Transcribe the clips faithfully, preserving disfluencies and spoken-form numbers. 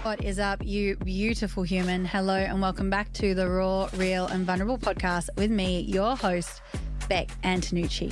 What is up, you beautiful human? Hello and welcome back to the Raw, Real and Vulnerable podcast with me, your host, Beck Antonucci.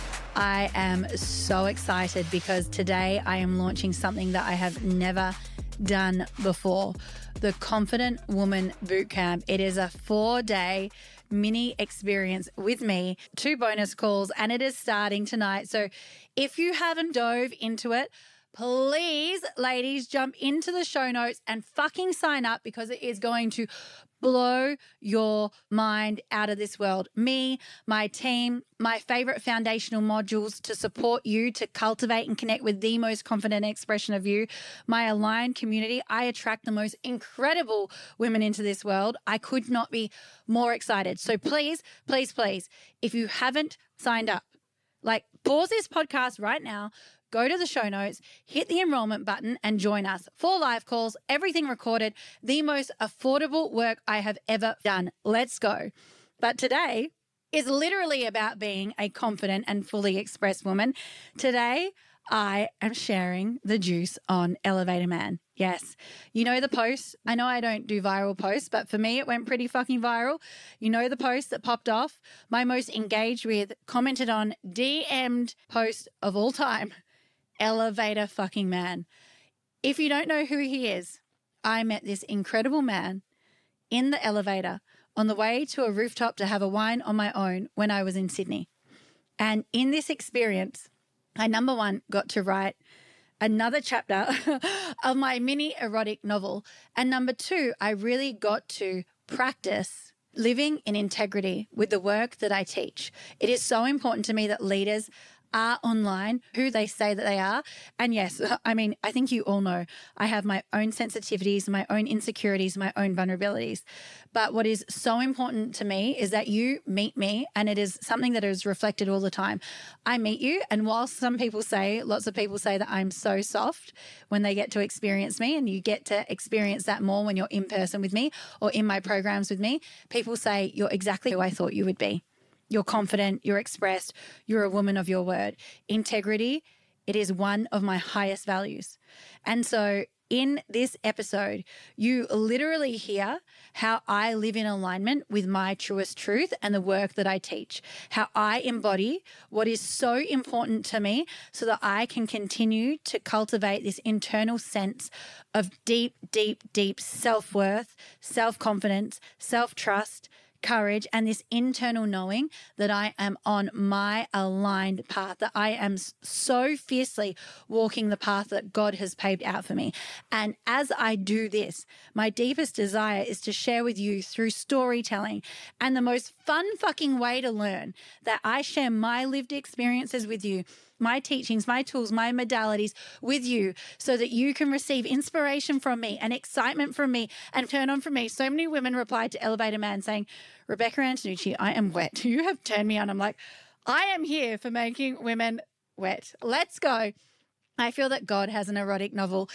I am so excited because today I am launching something that I have never done before, the Confident Woman Bootcamp. It is a four-day mini experience with me, two bonus calls, and it is starting tonight. So if you haven't dove into it, please, ladies, jump into the show notes and fucking sign up because it is going to blow your mind out of this world. Me, my team, my favorite foundational modules to support you to cultivate and connect with the most confident expression of you. My aligned community. I attract the most incredible women into this world. I could not be more excited. So please, please, please, if you haven't signed up, like pause this podcast right now, go to the show notes, hit the enrollment button and join us. Four live calls, everything recorded, the most affordable work I have ever done. Let's go. But today is literally about being a confident and fully expressed woman. Today, I am sharing the juice on Elevator Man. Yes. You know the post? I know I don't do viral posts, but for me, it went pretty fucking viral. You know the post that popped off? My most engaged with, commented on, D M'd post of all time. Elevator fucking Man. If you don't know who he is, I met this incredible man in the elevator on the way to a rooftop to have a wine on my own when I was in Sydney. And in this experience, I, number one, got to write another chapter of my mini erotic novel. And number two, I really got to practice living in integrity with the work that I teach. It is so important to me that leaders are online, who they say that they are. And yes, I mean, I think you all know I have my own sensitivities, my own insecurities, my own vulnerabilities. But what is so important to me is that you meet me, and it is something that is reflected all the time. I meet you, and whilst some people say, lots of people say that I'm so soft when they get to experience me, and you get to experience that more when you're in person with me or in my programs with me, people say you're exactly who I thought you would be. You're confident, you're expressed, you're a woman of your word. Integrity, it is one of my highest values. And so in this episode, you literally hear how I live in alignment with my truest truth and the work that I teach, how I embody what is so important to me so that I can continue to cultivate this internal sense of deep, deep, deep self-worth, self-confidence, self-trust, courage, and this internal knowing that I am on my aligned path, that I am so fiercely walking the path that God has paved out for me. And as I do this, my deepest desire is to share with you through storytelling, and the most fun fucking way to learn, that I share my lived experiences with you, my teachings, my tools, my modalities with you so that you can receive inspiration from me and excitement from me and turn on from me. So many women replied to Elevator Man saying, Rebecca Antonucci, I am wet. You have turned me on. I'm like, I am here for making women wet. Let's go. I feel that God has an erotic novel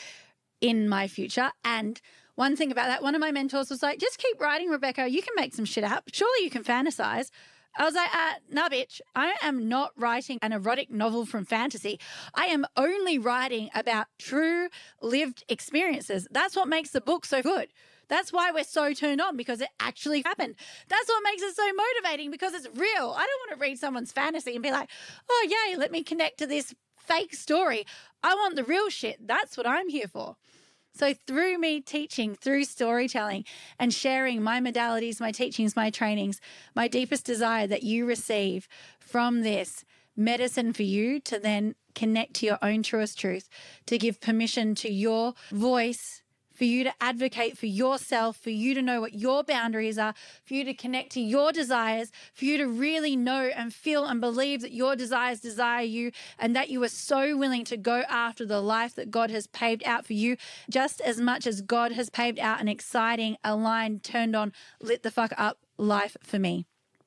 in my future. And one thing about that, one of my mentors was like, just keep writing, Rebecca. You can make some shit up. Surely you can fantasize. I was like, uh, nah, bitch, I am not writing an erotic novel from fantasy. I am only writing about true lived experiences. That's what makes the book so good. That's why we're so turned on, because it actually happened. That's what makes it so motivating, because it's real. I don't want to read someone's fantasy and be like, oh, yay, let me connect to this fake story. I want the real shit. That's what I'm here for. So through me teaching, through storytelling and sharing my modalities, my teachings, my trainings, my deepest desire that you receive from this medicine for you to then connect to your own truest truth, to give permission to your voice, for you to advocate for yourself, for you to know what your boundaries are, for you to connect to your desires, for you to really know and feel and believe that your desires desire you, and that you are so willing to go after the life that God has paved out for you, just as much as God has paved out an exciting, aligned, turned on, lit the fuck up life for me.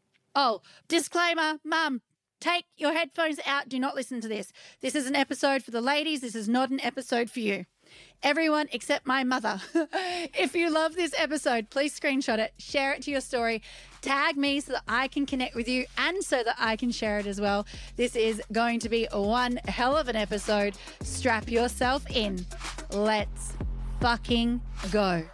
Oh, disclaimer, mum. Take your headphones out. Do not listen to this. This is an episode for the ladies. This is not an episode for you. Everyone except my mother. If you love this episode, please screenshot it, share it to your story, tag me so that I can connect with you and so that I can share it as well. This is going to be one hell of an episode. Strap yourself in. Let's fucking go.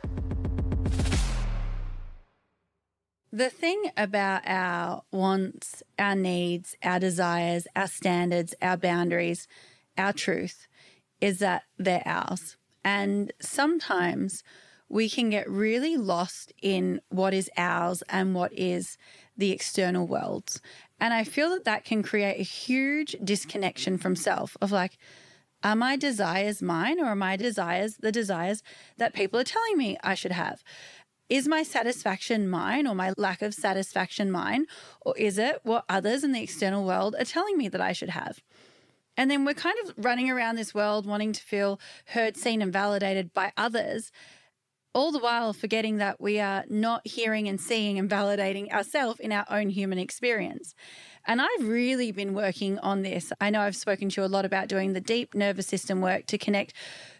The thing about our wants, our needs, our desires, our standards, our boundaries, our truth is that they're ours. And sometimes we can get really lost in what is ours and what is the external world's. And I feel that that can create a huge disconnection from self of like, are my desires mine or are my desires the desires that people are telling me I should have? Is my satisfaction mine or my lack of satisfaction mine? Or is it what others in the external world are telling me that I should have? And then we're kind of running around this world wanting to feel heard, seen, and validated by others, all the while forgetting that we are not hearing and seeing and validating ourselves in our own human experience. And I've really been working on this. I know I've spoken to you a lot about doing the deep nervous system work to connect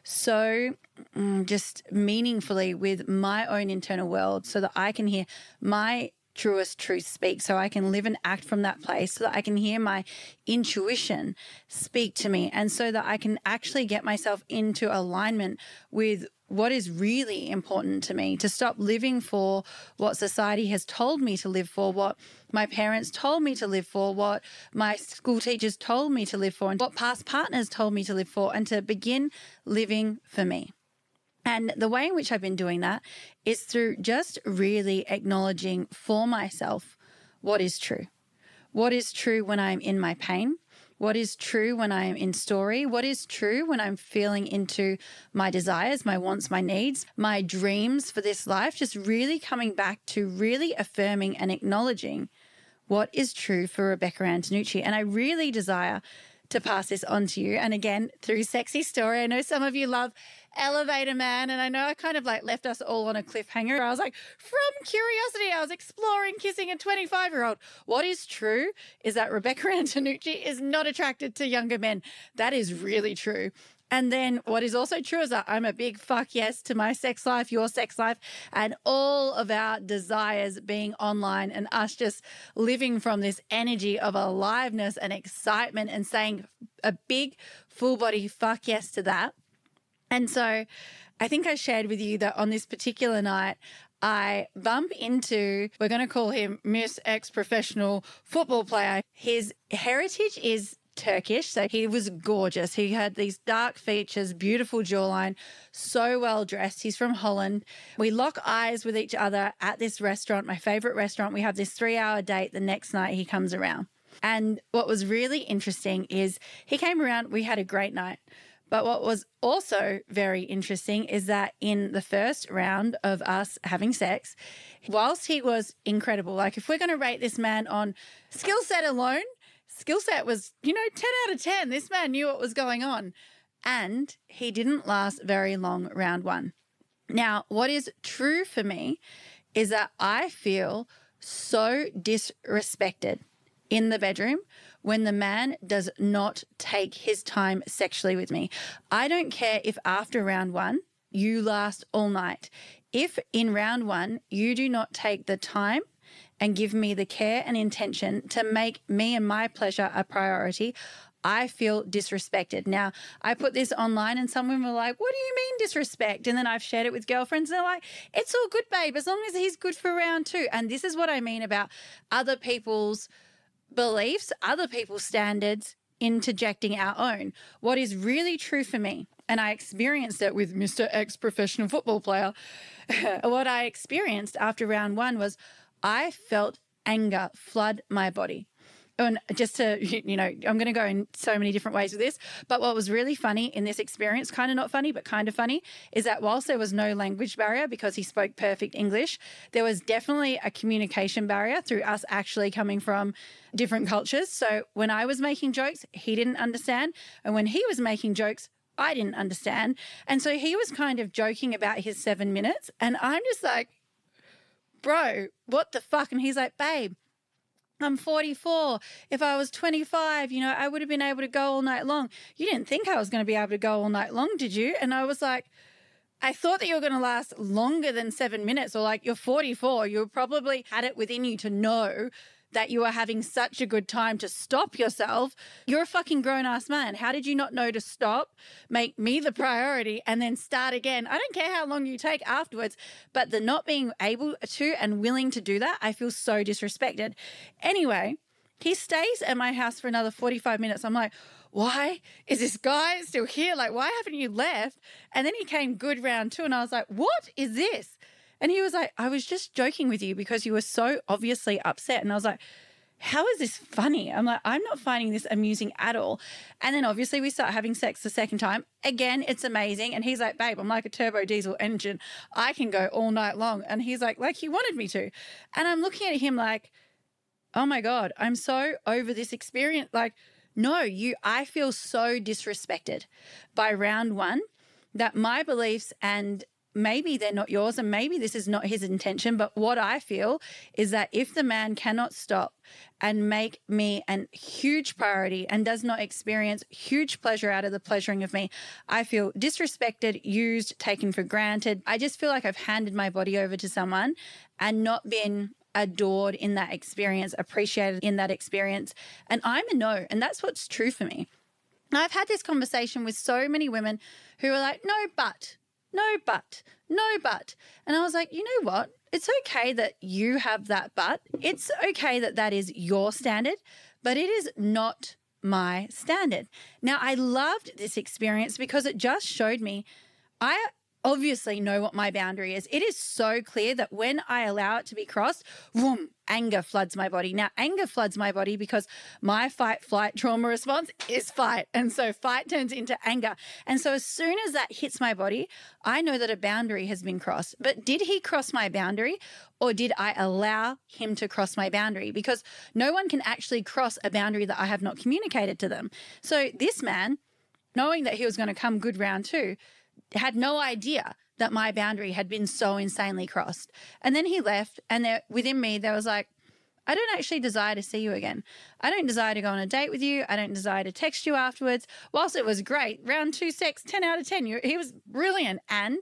so mm, just meaningfully with my own internal world so that I can hear my truest truth speak, so I can live and act from that place, so that I can hear my intuition speak to me, and so that I can actually get myself into alignment with what is really important to me, to stop living for what society has told me to live for, what my parents told me to live for, what my school teachers told me to live for, and what past partners told me to live for, and to begin living for me. And the way in which I've been doing that is through just really acknowledging for myself what is true. What is true when I'm in my pain? What is true when I'm in story? What is true when I'm feeling into my desires, my wants, my needs, my dreams for this life? Just really coming back to really affirming and acknowledging what is true for Rebecca Antonucci. And I really desire to pass this on to you. And again, through Sexy Story, I know some of you love Elevator Man, and I know I kind of like left us all on a cliffhanger. I was like, from curiosity, I was exploring kissing a twenty-five-year-old. What is true is that Rebecca Antonucci is not attracted to younger men. That is really true. And then what is also true is that I'm a big fuck yes to my sex life, your sex life, and all of our desires being online and us just living from this energy of aliveness and excitement and saying a big full body fuck yes to that. And so I think I shared with you that on this particular night, I bump into, we're going to call him Miss Ex-Professional Football Player. His heritage is Turkish, so he was gorgeous. He had these dark features, beautiful jawline, so well dressed. He's from Holland. We lock eyes with each other at this restaurant, my favorite restaurant. We have this three-hour date. The next night he comes around. And what was really interesting is he came around, we had a great night. But what was also very interesting is that in the first round of us having sex, whilst he was incredible, like if we're going to rate this man on skill set alone, skill set was, you know, ten out of ten. This man knew what was going on. And he didn't last very long round one. Now, what is true for me is that I feel so disrespected in the bedroom when the man does not take his time sexually with me. I don't care if after round one you last all night. If in round one you do not take the time and give me the care and intention to make me and my pleasure a priority, I feel disrespected. Now, I put this online and some women were like, what do you mean disrespect? And then I've shared it with girlfriends and they're like, it's all good, babe, as long as he's good for round two. And this is what I mean about other people's beliefs, other people's standards, interjecting our own. What is really true for me, and I experienced it with Mister Ex-Professional Football Player, what I experienced after round one was I felt anger flood my body. And just to, you know, I'm going to go in so many different ways with this, but what was really funny in this experience, kind of not funny, but kind of funny, is that whilst there was no language barrier because he spoke perfect English, there was definitely a communication barrier through us actually coming from different cultures. So when I was making jokes, he didn't understand. And when he was making jokes, I didn't understand. And so he was kind of joking about his seven minutes. And I'm just like, bro, what the fuck? And he's like, babe, I'm forty-four. If I was twenty-five, you know, I would have been able to go all night long. You didn't think I was going to be able to go all night long, did you? And I was like, I thought that you were going to last longer than seven minutes, or like you're forty-four. You probably had it within you to know that you are having such a good time to stop yourself. You're a fucking grown-ass man. How did you not know to stop, make me the priority, and then start again? I don't care how long you take afterwards, but the not being able to and willing to do that, I feel so disrespected. Anyway, he stays at my house for another forty-five minutes. I'm like, why is this guy still here? Like, why haven't you left? And then he came good round two, and I was like, what is this? And he was like, I was just joking with you because you were so obviously upset. And I was like, how is this funny? I'm like, I'm not finding this amusing at all. And then obviously we start having sex the second time. Again, it's amazing. And he's like, babe, I'm like a turbo diesel engine. I can go all night long. And he's like, like he wanted me to. And I'm looking at him like, oh my God, I'm so over this experience. Like, no, you, I feel so disrespected by round one that my beliefs, and maybe they're not yours and maybe this is not his intention, but what I feel is that if the man cannot stop and make me a huge priority and does not experience huge pleasure out of the pleasuring of me, I feel disrespected, used, taken for granted. I just feel like I've handed my body over to someone and not been adored in that experience, appreciated in that experience. And I'm a no, and that's what's true for me. Now, I've had this conversation with so many women who are like, no, but, no, but, no, but. And I was like, you know what? It's okay that you have that but. It's okay that that is your standard, but it is not my standard. Now, I loved this experience because it just showed me I obviously know what my boundary is. It is so clear that when I allow it to be crossed, vroom, anger floods my body. Now, anger floods my body because my fight, flight, trauma response is fight. And so fight turns into anger. And so as soon as that hits my body, I know that a boundary has been crossed. But did he cross my boundary, or did I allow him to cross my boundary? Because no one can actually cross a boundary that I have not communicated to them. So this man, knowing that he was going to come good round two, had no idea that my boundary had been so insanely crossed. And then he left, and there within me there was like, I don't actually desire to see you again. I don't desire to go on a date with you. I don't desire to text you afterwards. Whilst it was great, round two sex, ten out of ten, you, he was brilliant. And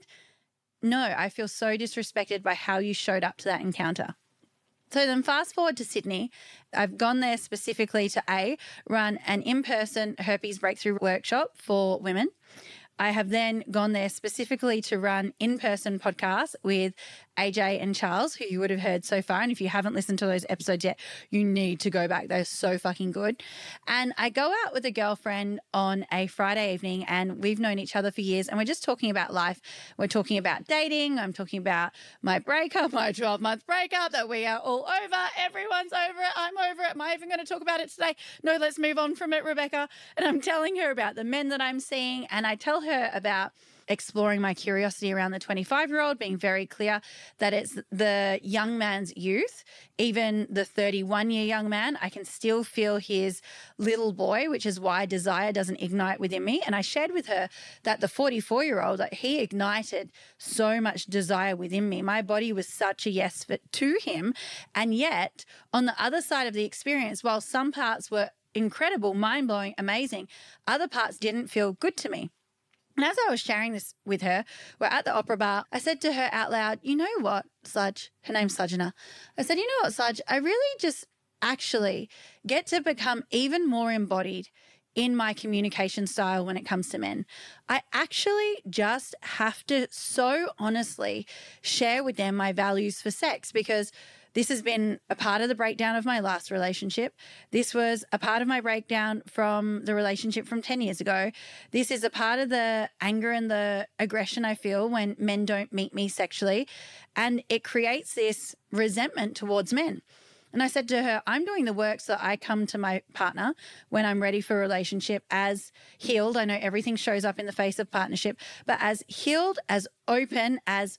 no, I feel so disrespected by how you showed up to that encounter. So then fast forward to Sydney. I've gone there specifically to A, run an in-person herpes breakthrough workshop for women. I have then gone there specifically to run in-person podcasts with A J and Charles, who you would have heard so far. And if you haven't listened to those episodes yet, you need to go back. They're so fucking good. And I go out with a girlfriend on a Friday evening, and we've known each other for years, and we're just talking about life. We're talking about dating. I'm talking about my breakup, my twelve-month breakup that we are all over. Everyone's over it. I'm over it. Am I even going to talk about it today? No, let's move on from it, Rebecca. And I'm telling her about the men that I'm seeing, and I tell her her about exploring my curiosity around the twenty-five-year-old, being very clear that it's the young man's youth. Even the thirty-one-year young man, I can still feel his little boy, which is why desire doesn't ignite within me. And I shared with her that the forty-four-year-old, that he ignited so much desire within me. My body was such a yes for, to him. And yet, on the other side of the experience, while some parts were incredible, mind-blowing, amazing, other parts didn't feel good to me. And as I was sharing this with her, we're at the opera bar, I said to her out loud, you know what, Saj, her name's Sajana. I said, you know what, Saj, I really just actually get to become even more embodied in my communication style when it comes to men. I actually just have to so honestly share with them my values for sex, because this has been a part of the breakdown of my last relationship. This was a part of my breakdown from the relationship from ten years ago. This is a part of the anger and the aggression I feel when men don't meet me sexually. And it creates this resentment towards men. And I said to her, I'm doing the work so that I come to my partner when I'm ready for a relationship as healed. I know everything shows up in the face of partnership, but as healed, as open, as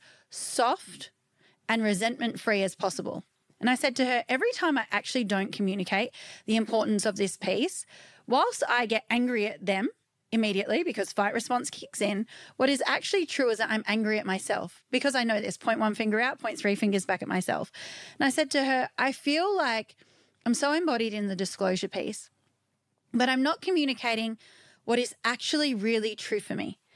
soft and resentment-free as possible. And I said to her, every time I actually don't communicate the importance of this piece, whilst I get angry at them immediately because fight response kicks in, what is actually true is that I'm angry at myself, because I know this, point one finger out, point three fingers back at myself. And I said to her, I feel like I'm so embodied in the disclosure piece, but I'm not communicating what is actually really true for me.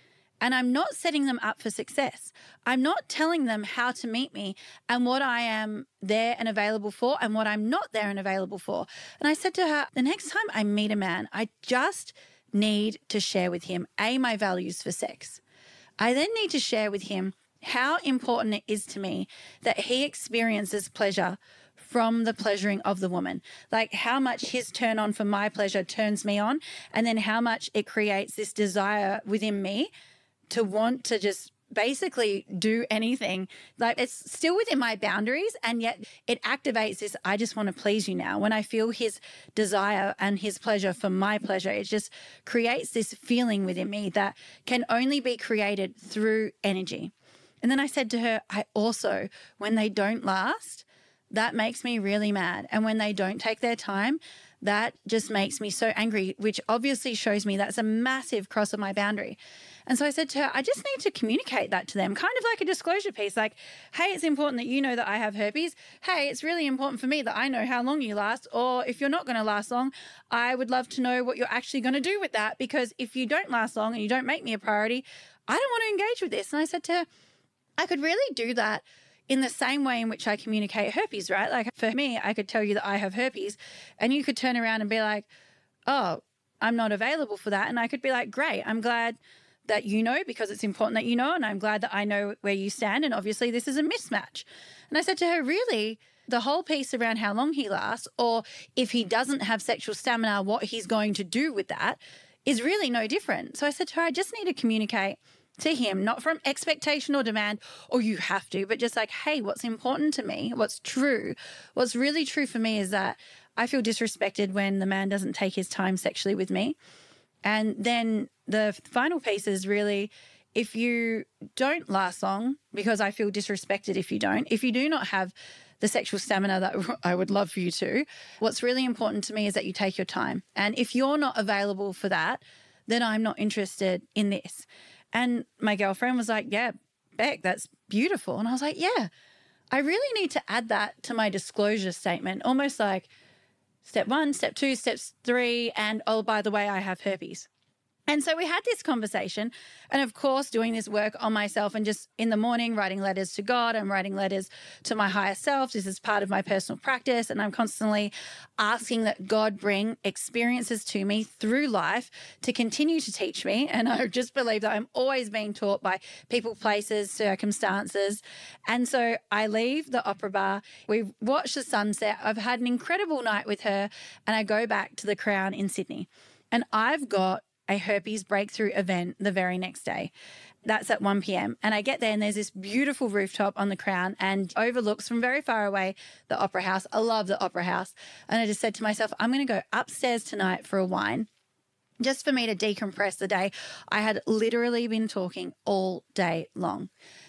And I'm not setting them up for success. I'm not telling them how to meet me and what I am there and available for and what I'm not there and available for. And I said to her, the next time I meet a man, I just need to share with him, A, my values for sex. I then need to share with him how important it is to me that he experiences pleasure from the pleasuring of the woman, like how much his turn on for my pleasure turns me on, and then how much it creates this desire within me to want to just basically do anything. Like it's still within my boundaries, and yet it activates this, I just want to please you now. When I feel his desire and his pleasure for my pleasure, it just creates this feeling within me that can only be created through energy. And then I said to her, I also, when they don't last, that makes me really mad. And when they don't take their time, that just makes me so angry, which obviously shows me that's a massive cross of my boundary. And so I said to her, I just need to communicate that to them, kind of like a disclosure piece, like, hey, it's important that you know that I have herpes. Hey, it's really important for me that I know how long you last. Or if you're not going to last long, I would love to know what you're actually going to do with that. Because if you don't last long and you don't make me a priority, I don't want to engage with this. And I said to her, I could really do that in the same way in which I communicate herpes, right? Like for me, I could tell you that I have herpes and you could turn around and be like, oh, I'm not available for that. And I could be like, great, I'm glad that you know because it's important that you know, and I'm glad that I know where you stand. And obviously this is a mismatch. And I said to her, really, the whole piece around how long he lasts, or if he doesn't have sexual stamina, what he's going to do with that is really no different. So I said to her, I just need to communicate to him, not from expectation or demand, or you have to, but just like, hey, what's important to me, what's true, what's really true for me is that I feel disrespected when the man doesn't take his time sexually with me. And then the final piece is really, if you don't last long, because I feel disrespected if you don't, if you do not have the sexual stamina that I would love for you to, what's really important to me is that you take your time. And if you're not available for that, then I'm not interested in this. And my girlfriend was like, yeah, Beck, that's beautiful. And I was like, yeah, I really need to add that to my disclosure statement, almost like step one, step two, steps three, and oh, by the way, I have herpes. And so we had this conversation, and of course doing this work on myself, and just in the morning writing letters to God, I'm writing letters to my higher self. This is part of my personal practice, and I'm constantly asking that God bring experiences to me through life to continue to teach me. And I just believe that I'm always being taught by people, places, circumstances. And so I leave the opera bar, we've watched the sunset, I've had an incredible night with her, and I go back to the Crown in Sydney. And I've got a herpes breakthrough event the very next day. That's at one p.m. And I get there and there's this beautiful rooftop on the Crown and overlooks from very far away the Opera House. I love the Opera House. And I just said to myself, I'm going to go upstairs tonight for a wine just for me to decompress the day. I had literally been talking all day long.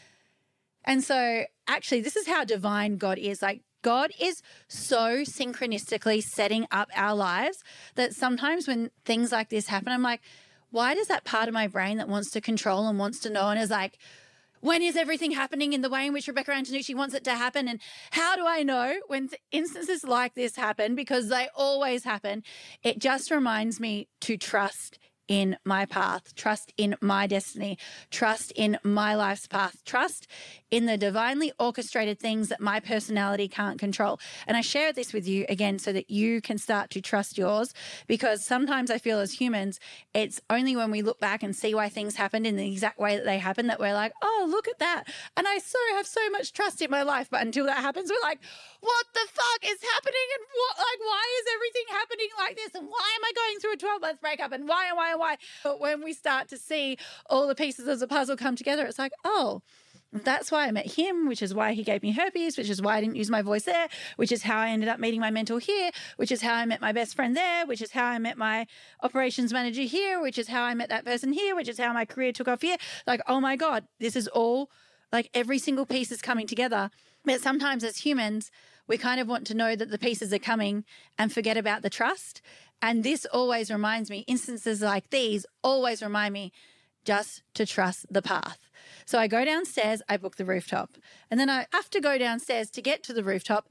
And so actually this is how divine God is. Like, God is so synchronistically setting up our lives that sometimes when things like this happen, I'm like, why does that part of my brain that wants to control and wants to know and is like, when is everything happening in the way in which Rebecca Antonucci wants it to happen? And how do I know when th- instances like this happen? Because they always happen. It just reminds me to trust in my path, trust in my destiny, trust in my life's path, trust in the divinely orchestrated things that my personality can't control. And I share this with you again so that you can start to trust yours, because sometimes I feel as humans, it's only when we look back and see why things happened in the exact way that they happened that we're like, oh, look at that. And I so have so much trust in my life. But until that happens, we're like, what the fuck is happening? And what, like, why is everything happening like this? And why am I going through a twelve month breakup? And why, and why, and why? But when we start to see all the pieces of the puzzle come together, it's like, oh, that's why I met him, which is why he gave me herpes, which is why I didn't use my voice there, which is how I ended up meeting my mentor here, which is how I met my best friend there, which is how I met my operations manager here, which is how I met that person here, which is how my career took off here. Like, oh my God, this is all, like, every single piece is coming together. But sometimes as humans, we kind of want to know that the pieces are coming and forget about the trust. And this always reminds me, instances like these always remind me just to trust the path. So I go downstairs, I book the rooftop. And then I have to go downstairs to get to the rooftop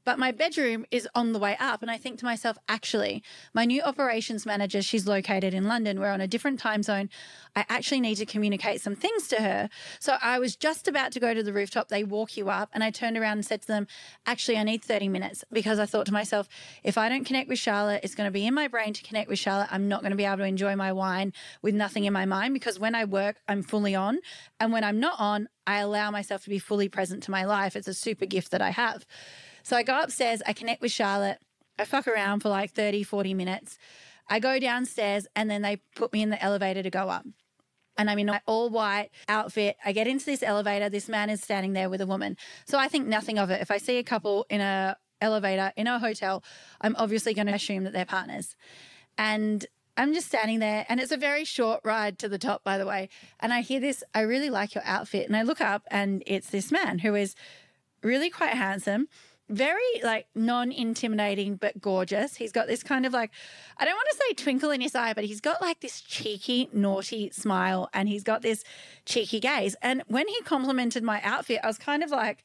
but my bedroom is on the way up. And I think to myself, actually, my new operations manager, she's located in London. We're on a different time zone. I actually need to communicate some things to her. So I was just about to go to the rooftop. They walk you up. And I turned around and said to them, actually, I need thirty minutes, because I thought to myself, if I don't connect with Charlotte, it's going to be in my brain to connect with Charlotte. I'm not going to be able to enjoy my wine with nothing in my mind, because when I work, I'm fully on. And when I'm not on, I allow myself to be fully present to my life. It's a super gift that I have. So I go upstairs, I connect with Charlotte, I fuck around for like thirty, forty minutes. I go downstairs and then they put me in the elevator to go up. And I'm in my all white outfit. I get into this elevator. This man is standing there with a woman. So I think nothing of it. If I see a couple in a elevator in a hotel, I'm obviously going to assume that they're partners. And I'm just standing there, and it's a very short ride to the top, by the way. And I hear this, I really like your outfit. And I look up and it's this man who is really quite handsome, very like non-intimidating but gorgeous. He's got this kind of like, I don't want to say twinkle in his eye, but he's got like this cheeky, naughty smile, and he's got this cheeky gaze. And when he complimented my outfit, I was kind of like,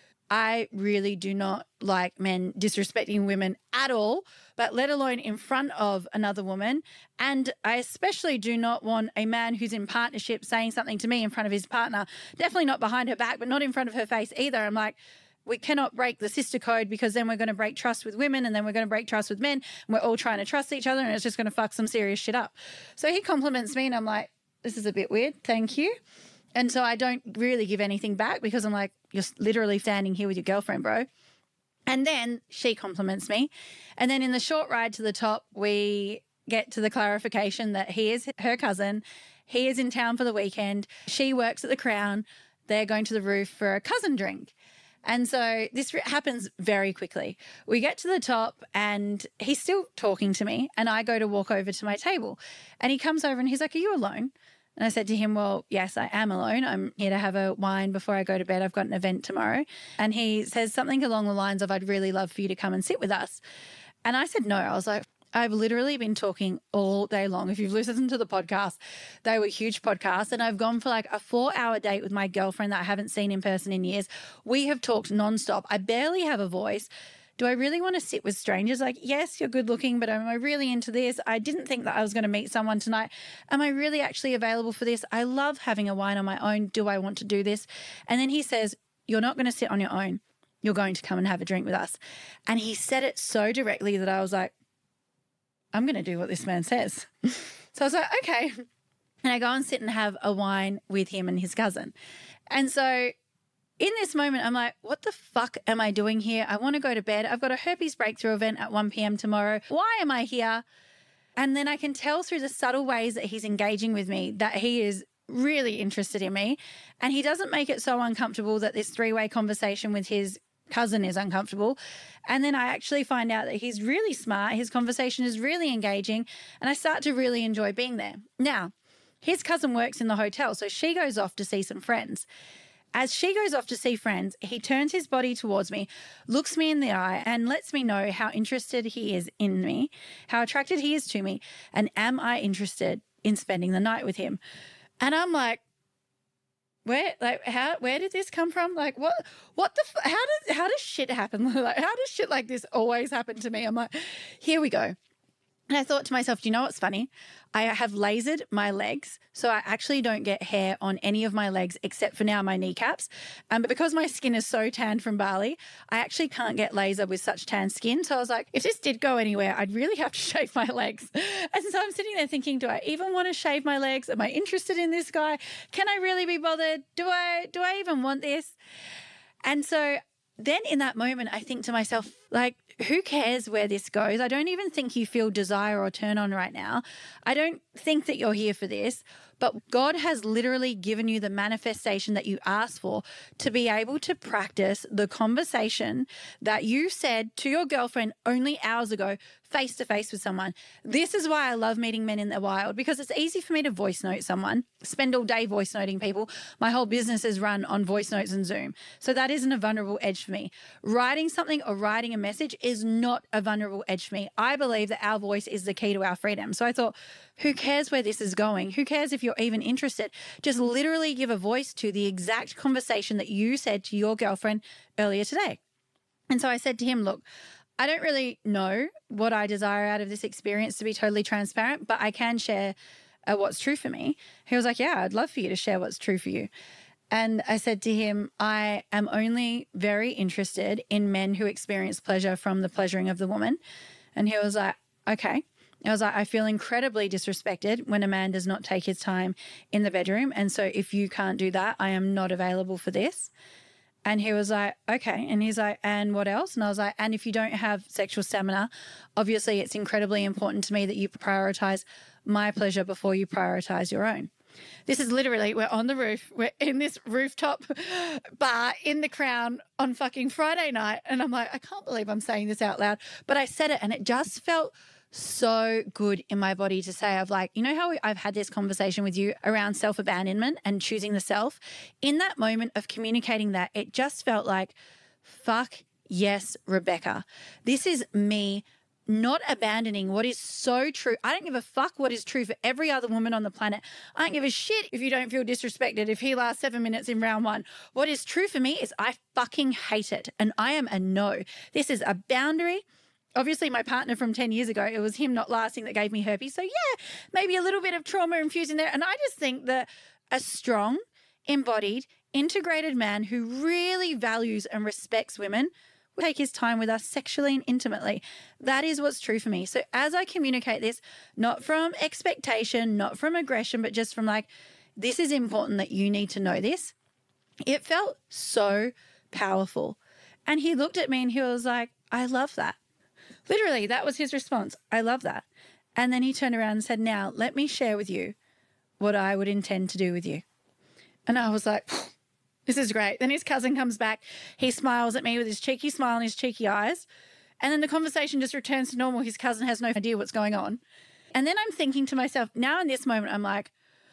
I really do not like men disrespecting women at all, but let alone in front of another woman. And I especially do not want a man who's in partnership saying something to me in front of his partner, definitely not behind her back, but not in front of her face either. I'm like, we cannot break the sister code, because then we're going to break trust with women, and then we're going to break trust with men. And we're all trying to trust each other, and it's just going to fuck some serious shit up. So he compliments me and I'm like, this is a bit weird. Thank you. And so I don't really give anything back, because I'm like, you're literally standing here with your girlfriend, bro. And then she compliments me. And then in the short ride to the top, we get to the clarification that he is her cousin. He is in town for the weekend. She works at the Crown. They're going to the roof for a cousin drink. And so this happens very quickly. We get to the top and he's still talking to me, and I go to walk over to my table, and he comes over and he's like, are you alone? And I said to him, well, yes, I am alone. I'm here to have a wine before I go to bed. I've got an event tomorrow. And he says something along the lines of, I'd really love for you to come and sit with us. And I said no. I was like, I've literally been talking all day long. If you've listened to the podcast, they were huge podcasts. And I've gone for like a four hour date with my girlfriend that I haven't seen in person in years. We have talked nonstop. I barely have a voice. Do I really want to sit with strangers? Like, yes, you're good looking, but am I really into this? I didn't think that I was going to meet someone tonight. Am I really actually available for this? I love having a wine on my own. Do I want to do this? And then he says, you're not going to sit on your own. You're going to come and have a drink with us. And he said it so directly that I was like, I'm going to do what this man says. So I was like, okay. And I go and sit and have a wine with him and his cousin. And so in this moment, I'm like, what the fuck am I doing here? I want to go to bed. I've got a herpes breakthrough event at one p.m. tomorrow. Why am I here? And then I can tell through the subtle ways that he's engaging with me that he is really interested in me. And he doesn't make it so uncomfortable that this three-way conversation with his cousin is uncomfortable. And then I actually find out that he's really smart. His conversation is really engaging, and I start to really enjoy being there. Now, his cousin works in the hotel, so she goes off to see some friends. As she goes off to see friends, he turns his body towards me, looks me in the eye, and lets me know how interested he is in me, how attracted he is to me, and am I interested in spending the night with him? And I'm like, Where, like, how, where did this come from? Like, what, what the, f- how does, how does shit happen? Like, how does shit like this always happen to me? I'm like, here we go. And I thought to myself, do you know what's funny? I have lasered my legs, so I actually don't get hair on any of my legs except for now my kneecaps. Um, but because my skin is so tanned from Bali, I actually can't get laser with such tan skin. So I was like, if this did go anywhere, I'd really have to shave my legs. And so I'm sitting there thinking, do I even want to shave my legs? Am I interested in this guy? Can I really be bothered? Do I, do I even want this? And so then in that moment, I think to myself, like, who cares where this goes? I don't even think you feel desire or turn on right now. I don't think that you're here for this, but God has literally given you the manifestation that you asked for to be able to practice the conversation that you said to your girlfriend only hours ago, face to face with someone. This is why I love meeting men in the wild, because it's easy for me to voice note someone, spend all day voice noting people. My whole business is run on voice notes and Zoom. So that isn't a vulnerable edge for me. Writing something or writing a message is not a vulnerable edge for me. I believe that our voice is the key to our freedom. So I thought, who cares where this is going? Who cares if you're even interested? Just literally give a voice to the exact conversation that you said to your girlfriend earlier today. And so I said to him, look, I don't really know what I desire out of this experience, to be totally transparent, but I can share uh, what's true for me. He was like, yeah, I'd love for you to share what's true for you. And I said to him, I am only very interested in men who experience pleasure from the pleasuring of the woman. And he was like, okay. I was like, I feel incredibly disrespected when a man does not take his time in the bedroom. And so if you can't do that, I am not available for this. And he was like, okay. And he's like, and what else? And I was like, and if you don't have sexual stamina, obviously it's incredibly important to me that you prioritize my pleasure before you prioritize your own. This is literally, we're on the roof. We're in this rooftop bar in the Crown on fucking Friday night. And I'm like, I can't believe I'm saying this out loud. But I said it and it just felt so good in my body to say, I've like, you know how I've had this conversation with you around self-abandonment and choosing the self? In that moment of communicating that, it just felt like, fuck yes, Rebecca. This is me not abandoning what is so true. I don't give a fuck what is true for every other woman on the planet. I don't give a shit if you don't feel disrespected, if he lasts seven minutes in round one. What is true for me is I fucking hate it. And I am a no. This is a boundary. Obviously, my partner from ten years ago, it was him not lasting that gave me herpes. So yeah, maybe a little bit of trauma infused in there. And I just think that a strong, embodied, integrated man who really values and respects women will take his time with us sexually and intimately. That is what's true for me. So as I communicate this, not from expectation, not from aggression, but just from like, this is important that you need to know this. It felt so powerful. And he looked at me and he was like, I love that. Literally, that was his response. I love that. And then he turned around and said, now let me share with you what I would intend to do with you. And I was like, this is great. Then his cousin comes back. He smiles at me with his cheeky smile and his cheeky eyes. And then the conversation just returns to normal. His cousin has no idea what's going on. And then I'm thinking to myself, now in this moment, I'm like,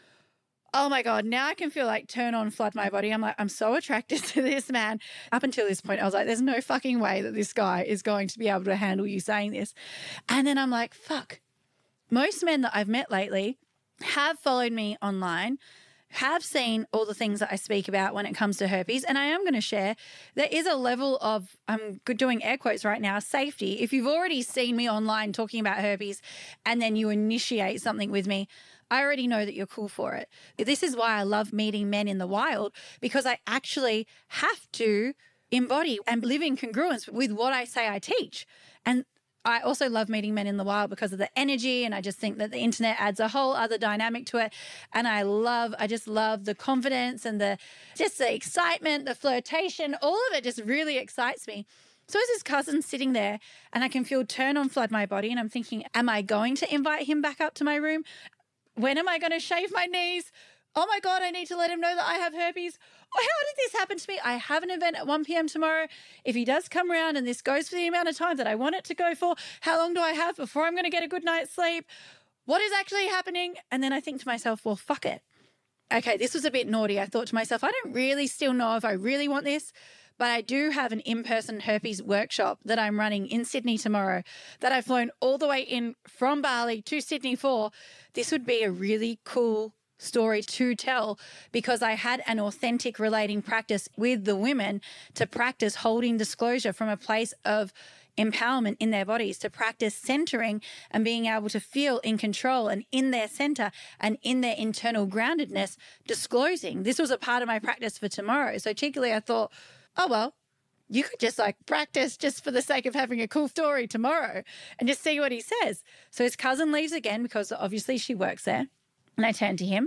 oh my God, now I can feel like turn on, flood my body. I'm like, I'm so attracted to this man. Up until this point, I was like, there's no fucking way that this guy is going to be able to handle you saying this. And then I'm like, fuck. Most men that I've met lately have followed me online, have seen all the things that I speak about when it comes to herpes. And I am going to share, there is a level of, I'm doing air quotes right now, safety. If you've already seen me online talking about herpes and then you initiate something with me, I already know that you're cool for it. This is why I love meeting men in the wild, because I actually have to embody and live in congruence with what I say I teach. And I also love meeting men in the wild because of the energy, and I just think that the internet adds a whole other dynamic to it. And I love, I just love the confidence and the just the excitement, the flirtation, all of it just really excites me. So as his cousin sitting there and I can feel turn on flood my body and I'm thinking, am I going to invite him back up to my room? When am I going to shave my knees? Oh my God, I need to let him know that I have herpes. Oh, how did this happen to me? I have an event at one p.m. tomorrow. If he does come around and this goes for the amount of time that I want it to go for, how long do I have before I'm going to get a good night's sleep? What is actually happening? And then I think to myself, well, fuck it. Okay, this was a bit naughty. I thought to myself, I don't really still know if I really want this, but I do have an in-person herpes workshop that I'm running in Sydney tomorrow that I've flown all the way in from Bali to Sydney for. This would be a really cool story to tell because I had an authentic relating practice with the women to practice holding disclosure from a place of empowerment in their bodies, to practice centering and being able to feel in control and in their center and in their internal groundedness, disclosing. This was a part of my practice for tomorrow. So cheekily, I thought, oh, well, you could just like practice just for the sake of having a cool story tomorrow and just see what he says. So his cousin leaves again because obviously she works there. And I turn to him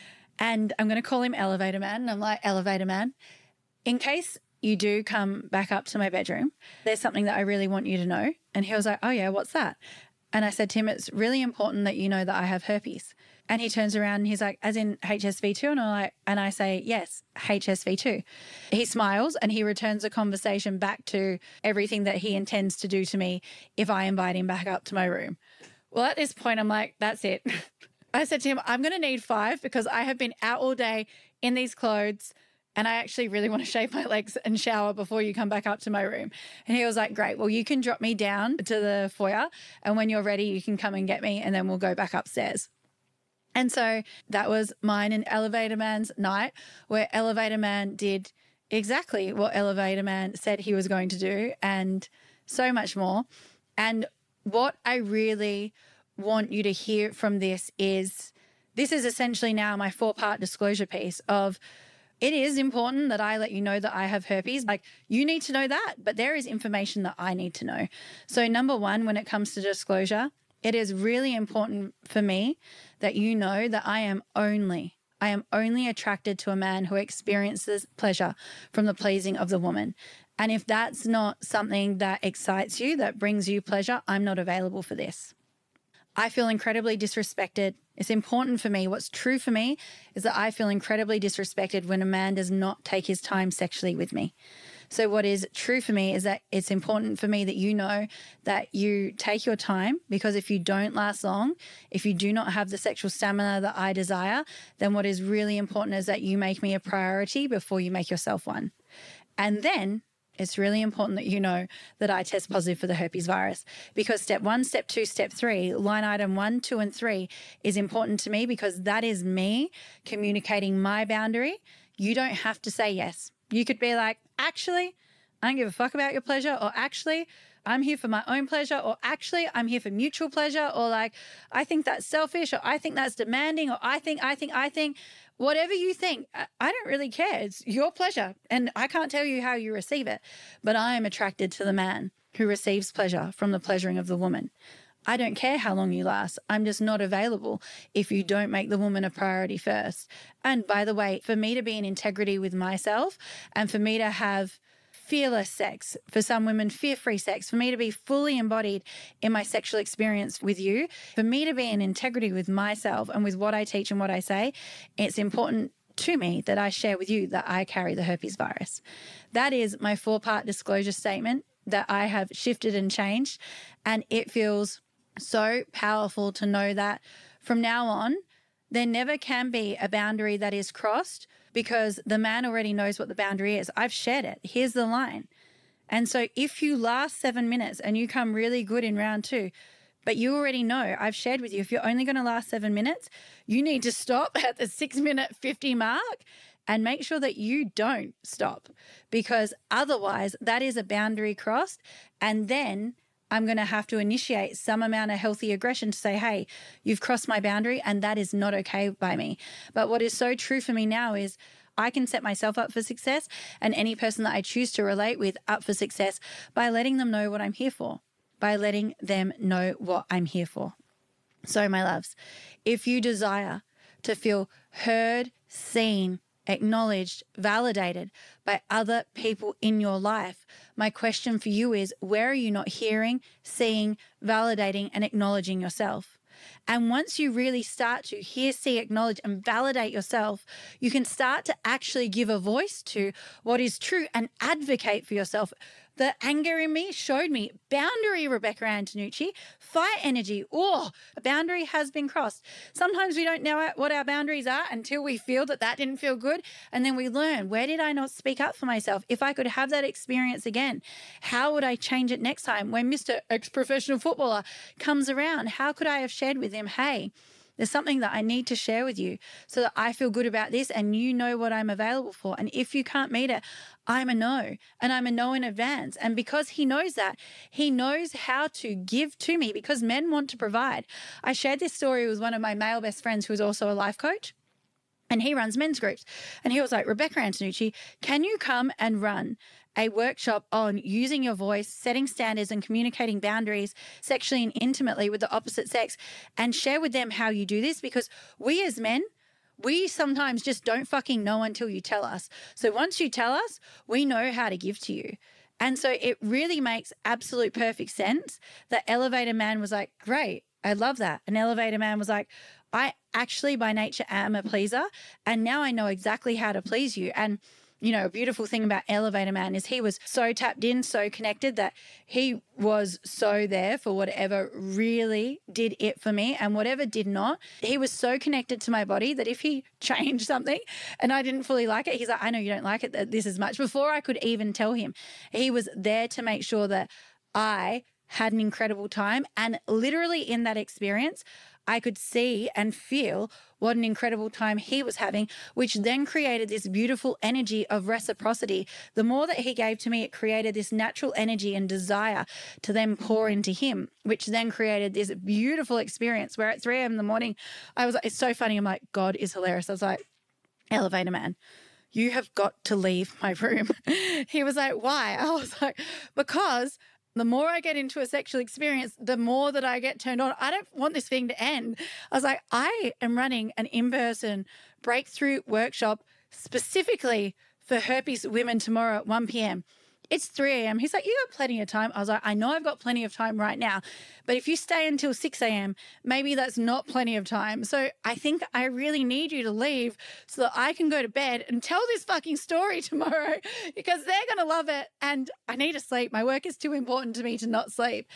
and I'm going to call him Elevator Man. And I'm like, Elevator Man, in case you do come back up to my bedroom, there's something that I really want you to know. And he was like, oh yeah, what's that? And I said to him, it's really important that you know that I have herpes. And he turns around and he's like, as in H S V two? And I'm like, and I say, yes, H S V two. He smiles and he returns the conversation back to everything that he intends to do to me if I invite him back up to my room. Well, at this point, I'm like, that's it. I said to him, I'm going to need five because I have been out all day in these clothes and I actually really want to shave my legs and shower before you come back up to my room. And he was like, great, well, you can drop me down to the foyer and when you're ready, you can come and get me and then we'll go back upstairs. And so that was mine and Elevator Man's night where Elevator Man did exactly what Elevator Man said he was going to do and so much more. And what I really want you to hear from this is this is essentially now my four-part disclosure piece of it is important that I let you know that I have herpes. Like, you need to know that, but there is information that I need to know. So number one, when it comes to disclosure, it is really important for me that you know that I am only, I am only attracted to a man who experiences pleasure from the pleasing of the woman. And if that's not something that excites you, that brings you pleasure, I'm not available for this. I feel incredibly disrespected. It's important for me. What's true for me is that I feel incredibly disrespected when a man does not take his time sexually with me. So what is true for me is that it's important for me that you know that you take your time, because if you don't last long, if you do not have the sexual stamina that I desire, then what is really important is that you make me a priority before you make yourself one. And then it's really important that you know that I test positive for the herpes virus, because step one, step two, step three, line item one, two, and three is important to me because that is me communicating my boundary. You don't have to say yes. You could be like, actually, I don't give a fuck about your pleasure, or actually, I'm here for my own pleasure, or actually, I'm here for mutual pleasure, or like, I think that's selfish, or I think that's demanding, or I think, I think, I think. Whatever you think, I don't really care. It's your pleasure. And I can't tell you how you receive it, but I am attracted to the man who receives pleasure from the pleasuring of the woman. I don't care how long you last. I'm just not available if you don't make the woman a priority first. And by the way, for me to be in integrity with myself and for me to have fearless sex, for some women, fear-free sex, for me to be fully embodied in my sexual experience with you, for me to be in integrity with myself and with what I teach and what I say, it's important to me that I share with you that I carry the herpes virus. That is my four-part disclosure statement that I have shifted and changed, and it feels so powerful to know that from now on, there never can be a boundary that is crossed because the man already knows what the boundary is. I've shared it. Here's the line. And so if you last seven minutes and you come really good in round two, but you already know, I've shared with you, if you're only going to last seven minutes, you need to stop at the six minute fifty mark and make sure that you don't stop, because otherwise that is a boundary crossed. And then I'm going to have to initiate some amount of healthy aggression to say, hey, you've crossed my boundary and that is not okay by me. But what is so true for me now is I can set myself up for success and any person that I choose to relate with up for success by letting them know what I'm here for, by letting them know what I'm here for. So my loves, if you desire to feel heard, seen, acknowledged, validated by other people in your life, my question for you is, where are you not hearing, seeing, validating, and acknowledging yourself? And once you really start to hear, see, acknowledge, and validate yourself, you can start to actually give a voice to what is true and advocate for yourself. The anger in me showed me boundary, Rebecca Antonucci, fight energy. Oh, a boundary has been crossed. Sometimes we don't know what our boundaries are until we feel that that didn't feel good. And then we learn, where did I not speak up for myself? If I could have that experience again, how would I change it next time? When Mister Ex-Professional Footballer comes around, how could I have shared with him, hey, there's something that I need to share with you so that I feel good about this and you know what I'm available for. And if you can't meet it, I'm a no, and I'm a no in advance. And because he knows that, he knows how to give to me, because men want to provide. I shared this story with one of my male best friends who is also a life coach, and he runs men's groups. And he was like, Rebecca Antonucci, can you come and run a workshop on using your voice, setting standards and communicating boundaries sexually and intimately with the opposite sex, and share with them how you do this? Because we as men, we sometimes just don't fucking know until you tell us. So once you tell us, we know how to give to you. And so it really makes absolute perfect sense that Elevator Man was like, great, I love that. And Elevator Man was like, I actually by nature am a pleaser, and now I know exactly how to please you. And you know, a beautiful thing about Elevator Man is he was so tapped in, so connected, that he was so there for whatever really did it for me and whatever did not. He was so connected to my body that if he changed something and I didn't fully like it, he's like, I know you don't like it this as much. Before I could even tell him, he was there to make sure that I had an incredible time. And literally in that experience, I could see and feel what an incredible time he was having, which then created this beautiful energy of reciprocity. The more that he gave to me, it created this natural energy and desire to then pour into him, which then created this beautiful experience where at three a.m. in the morning, I was like, it's so funny. I'm like, God is hilarious. I was like, elevator man, you have got to leave my room. He was like, why? I was like, because the more I get into a sexual experience, the more that I get turned on. I don't want this thing to end. I was like, I am running an in-person breakthrough workshop specifically for herpes women tomorrow at one p.m. It's three a.m. He's like, you got plenty of time. I was like, I know I've got plenty of time right now, but if you stay until six a.m., maybe that's not plenty of time. So I think I really need you to leave so that I can go to bed and tell this fucking story tomorrow because they're going to love it. And I need to sleep. My work is too important to me to not sleep.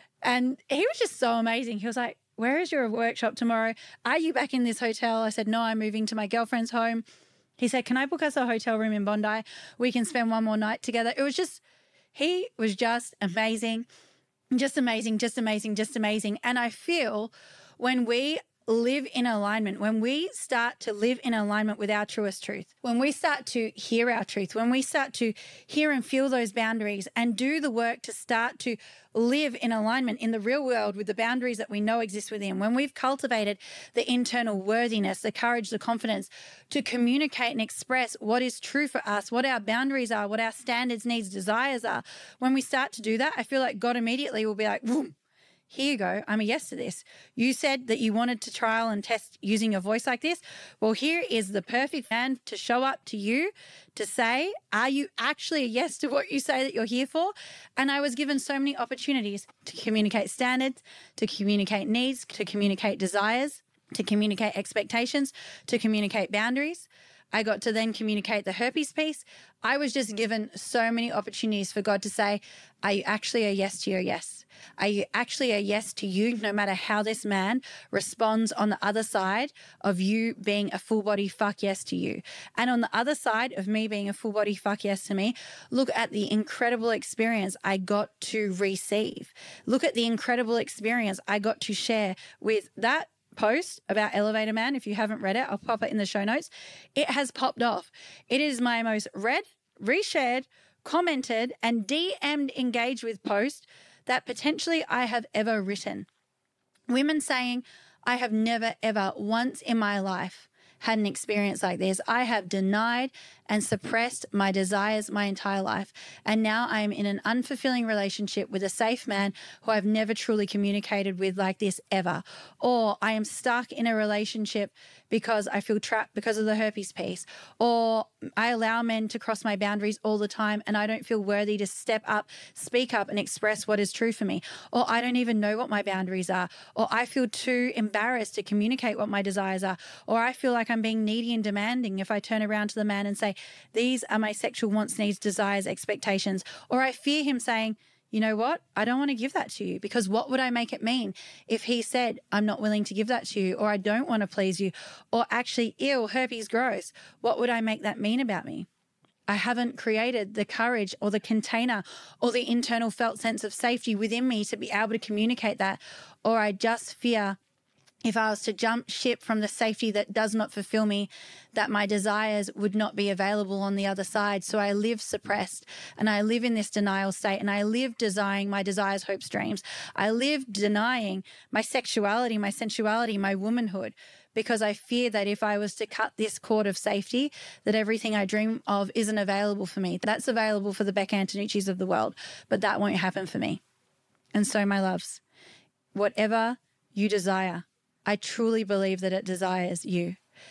And he was just so amazing. He was like, where is your workshop tomorrow? Are you back in this hotel? I said, no, I'm moving to my girlfriend's home. He said, can I book us a hotel room in Bondi? We can spend one more night together. It was just, he was just amazing, just amazing, just amazing, just amazing. And I feel when we live in alignment, when we start to live in alignment with our truest truth, when we start to hear our truth, when we start to hear and feel those boundaries and do the work to start to live in alignment in the real world with the boundaries that we know exist within, when we've cultivated the internal worthiness, the courage, the confidence to communicate and express what is true for us, what our boundaries are, what our standards, needs, desires are, when we start to do that, I feel like God immediately will be like, boom, here you go. I'm a yes to this. You said that you wanted to trial and test using a voice like this. Well, here is the perfect man to show up to you to say, are you actually a yes to what you say that you're here for? And I was given so many opportunities to communicate standards, to communicate needs, to communicate desires, to communicate expectations, to communicate boundaries. I got to then communicate the herpes piece. I was just given so many opportunities for God to say, are you actually a yes to your yes? Are you actually a yes to you, no matter how this man responds on the other side of you being a full body fuck yes to you? And on the other side of me being a full body fuck yes to me, look at the incredible experience I got to receive. Look at the incredible experience I got to share with that post about Elevator Man. If you haven't read it, I'll pop it in the show notes. It has popped off. It is my most read, reshared, commented, and D M'd engaged with post that potentially I have ever written. Women saying, I have never, ever once in my life had an experience like this. I have denied and suppressed my desires my entire life. And now I am in an unfulfilling relationship with a safe man who I've never truly communicated with like this ever. Or I am stuck in a relationship because I feel trapped because of the herpes piece. Or I allow men to cross my boundaries all the time and I don't feel worthy to step up, speak up and express what is true for me. Or I don't even know what my boundaries are. Or I feel too embarrassed to communicate what my desires are. Or I feel like I'm being needy and demanding if I turn around to the man and say, these are my sexual wants, needs, desires, expectations. Or I fear him saying, you know what? I don't want to give that to you because what would I make it mean if he said, I'm not willing to give that to you, or I don't want to please you, or actually, ew, herpes gross. What would I make that mean about me? I haven't created the courage or the container or the internal felt sense of safety within me to be able to communicate that, or I just fear if I was to jump ship from the safety that does not fulfill me, that my desires would not be available on the other side. So I live suppressed and I live in this denial state and I live desiring my desires, hopes, dreams. I live denying my sexuality, my sensuality, my womanhood, because I fear that if I was to cut this cord of safety, that everything I dream of isn't available for me. That's available for the Beck Antonucci's of the world, but that won't happen for me. And so, my loves, whatever you desire, I truly believe that it desires you.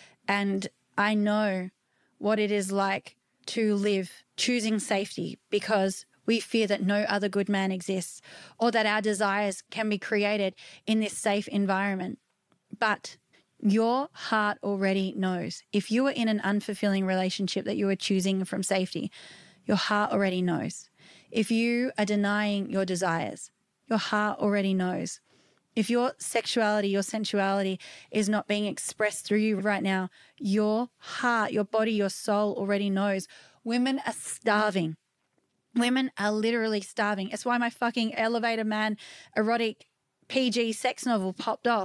And I know what it is like to live choosing safety because we fear that no other good man exists or that our desires can be created in this safe environment. But your heart already knows. If you are in an unfulfilling relationship that you are choosing from safety, your heart already knows. If you are denying your desires, your heart already knows. If your sexuality, your sensuality is not being expressed through you right now, your heart, your body, your soul already knows. Women are starving. Women are literally starving. It's why my fucking Elevator Man erotic P G sex novel popped off.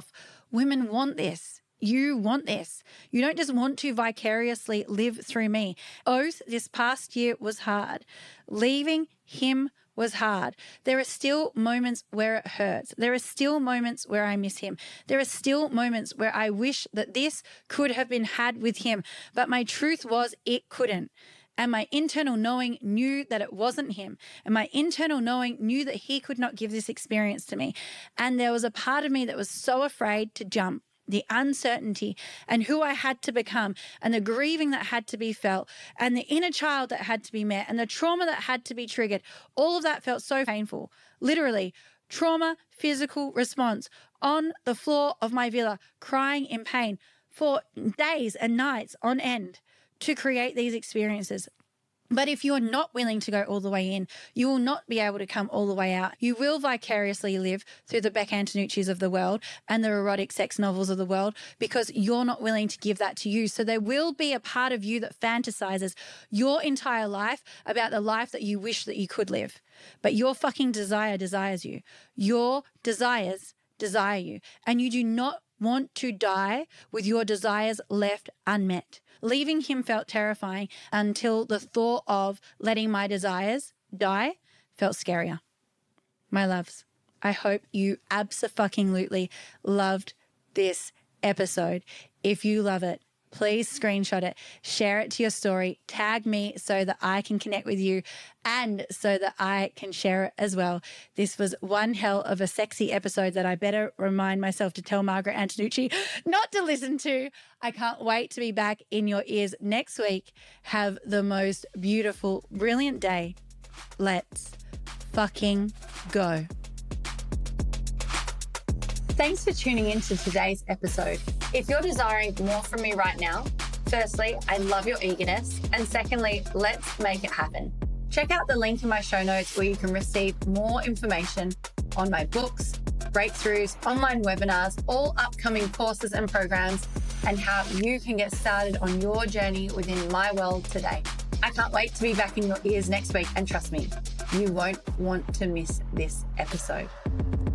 Women want this. You want this. You don't just want to vicariously live through me. Oath, this past year was hard. Leaving him was hard. There are still moments where it hurts. There are still moments where I miss him. There are still moments where I wish that this could have been had with him, but my truth was it couldn't. And my internal knowing knew that it wasn't him. And my internal knowing knew that he could not give this experience to me. And there was a part of me that was so afraid to jump. The uncertainty and who I had to become and the grieving that had to be felt and the inner child that had to be met and the trauma that had to be triggered. All of that felt so painful. Literally, trauma, physical response on the floor of my villa, crying in pain for days and nights on end to create these experiences. But if you're not willing to go all the way in, you will not be able to come all the way out. You will vicariously live through the Beck Antonucci's of the world and the erotic sex novels of the world because you're not willing to give that to you. So there will be a part of you that fantasizes your entire life about the life that you wish that you could live. But your fucking desire desires you. Your desires desire you. And you do not want to die with your desires left unmet. Leaving him felt terrifying until the thought of letting my desires die felt scarier. My loves, I hope you abso-fucking-lutely loved this episode. If you love it, please screenshot it, share it to your story, tag me so that I can connect with you and so that I can share it as well. This was one hell of a sexy episode that I better remind myself to tell Margaret Antonucci not to listen to. I can't wait to be back in your ears next week. Have the most beautiful, brilliant day. Let's fucking go. Thanks for tuning in to today's episode. If you're desiring more from me right now, firstly, I love your eagerness. And secondly, let's make it happen. Check out the link in my show notes where you can receive more information on my books, breakthroughs, online webinars, all upcoming courses and programs, and how you can get started on your journey within my world today. I can't wait to be back in your ears next week. And trust me, you won't want to miss this episode.